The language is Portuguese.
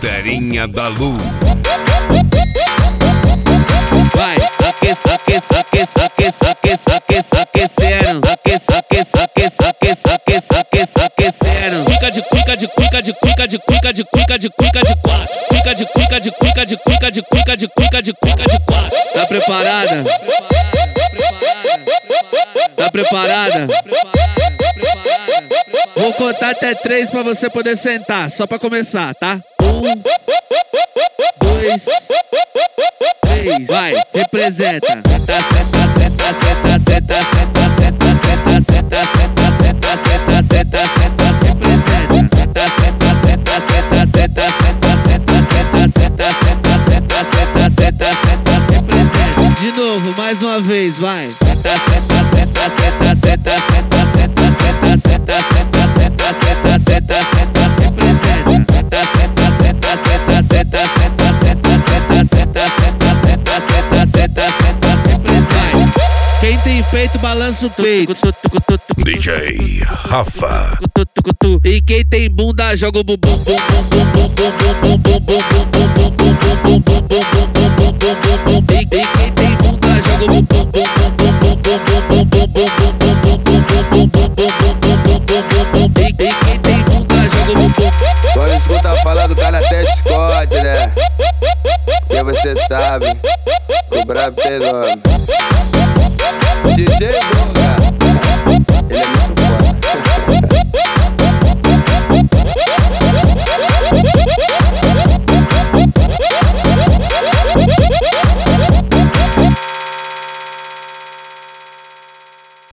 Galerinha da Lu. Vai, aquecendo. Fica de quatro. Tá preparada? Tá preparada? Vou contar até 3 pra você poder sentar, só pra começar, tá? 1, 2, 3, vai, representa. De novo, mais uma vez, vai. Quem tem peito, balança o peito. DJ Rafa. E quem tem bunda, joga o bumbum. E quem tem bunda, joga o bumbum. E quem tem bunda, joga o bumbum. Quando escuta falar do cara até esconde, né? Porque você sabe que o brabo tem nome. DJ Guga.